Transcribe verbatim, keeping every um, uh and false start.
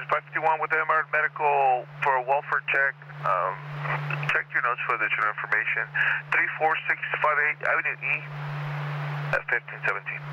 five fifty-one with M R Medical for a welfare check. Um, check your notes for additional information. three four six five eight Avenue E at fifteen seventeen.